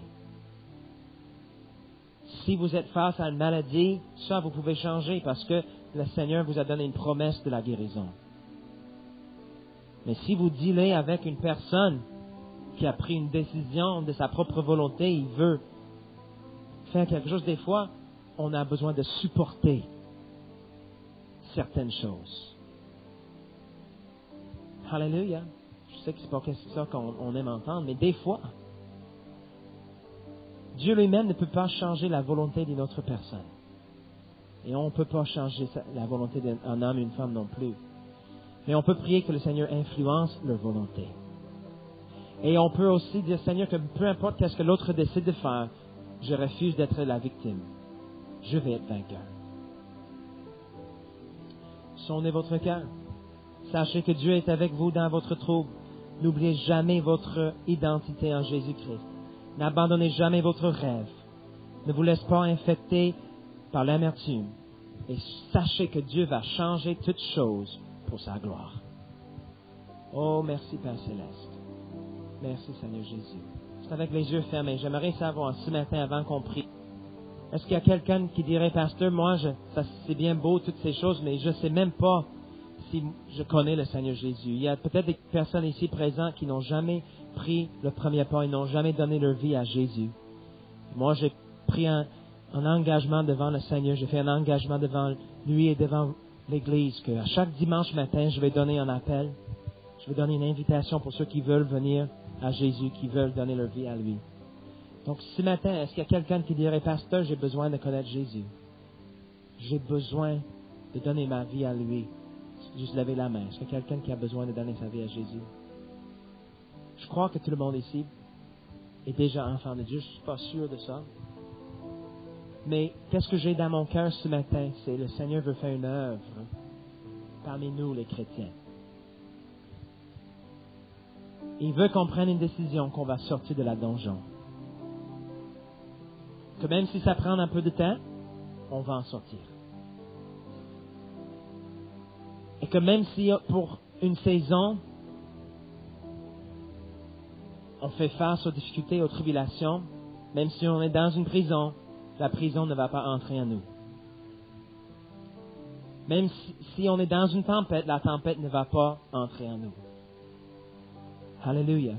Si vous êtes face à une maladie, ça vous pouvez changer parce que le Seigneur vous a donné une promesse de la guérison. Mais si vous dealez avec une personne qui a pris une décision de sa propre volonté, il veut faire quelque chose, des fois, on a besoin de supporter certaines choses. Alléluia. Je sais que c'est pas ça qu'on on aime entendre, mais des fois, Dieu lui-même ne peut pas changer la volonté d'une autre personne. Et on ne peut pas changer la volonté d'un homme et une femme non plus. Mais on peut prier que le Seigneur influence leur volonté. Et on peut aussi dire, Seigneur, que peu importe qu'est-ce que l'autre décide de faire, je refuse d'être la victime. Je vais être vainqueur. Sondez votre cœur. Sachez que Dieu est avec vous dans votre trouble. N'oubliez jamais votre identité en Jésus-Christ. N'abandonnez jamais votre rêve. Ne vous laissez pas infecter par l'amertume. Et sachez que Dieu va changer toutes choses pour sa gloire. Oh, merci Père Céleste. Merci Seigneur Jésus. C'est avec les yeux fermés. J'aimerais savoir ce matin avant qu'on prie. Est-ce qu'il y a quelqu'un qui dirait, Pasteur, moi, je, ça, c'est bien beau toutes ces choses, mais je ne sais même pas si je connais le Seigneur Jésus. Il y a peut-être des personnes ici présentes qui n'ont jamais pris le premier pas, ils n'ont jamais donné leur vie à Jésus. Moi, j'ai pris un, un engagement devant le Seigneur, j'ai fait un engagement devant lui et devant l'Église, qu'à chaque dimanche matin, je vais donner un appel, je vais donner une invitation pour ceux qui veulent venir à Jésus, qui veulent donner leur vie à lui. Donc, ce matin, est-ce qu'il y a quelqu'un qui dirait, Pasteur, j'ai besoin de connaître Jésus. J'ai besoin de donner ma vie à lui. Juste lever la main. Est-ce qu'il y a quelqu'un qui a besoin de donner sa vie à Jésus? Je crois que tout le monde ici est déjà enfant de Dieu. Je ne suis pas sûr de ça. Mais qu'est-ce que j'ai dans mon cœur ce matin? C'est le Seigneur veut faire une œuvre parmi nous, les chrétiens. Il veut qu'on prenne une décision qu'on va sortir de la donjon. Que même si ça prend un peu de temps, on va en sortir. Et que même si pour une saison, on fait face aux difficultés, aux tribulations, même si on est dans une prison, la prison ne va pas entrer en nous. Même si, si on est dans une tempête, la tempête ne va pas entrer en nous. Alléluia.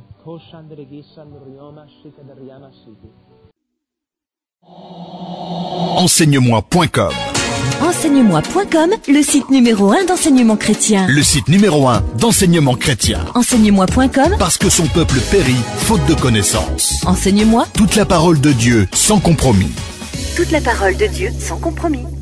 Enseigne-moi point com. Enseigne-moi point com, le site numéro un d'enseignement chrétien. Le site numéro un d'enseignement chrétien. Enseigne-moi point com, Parce que son peuple périt, faute de connaissance. enseigne-moi Toute la parole de Dieu, sans compromis. toute la parole de Dieu sans compromis.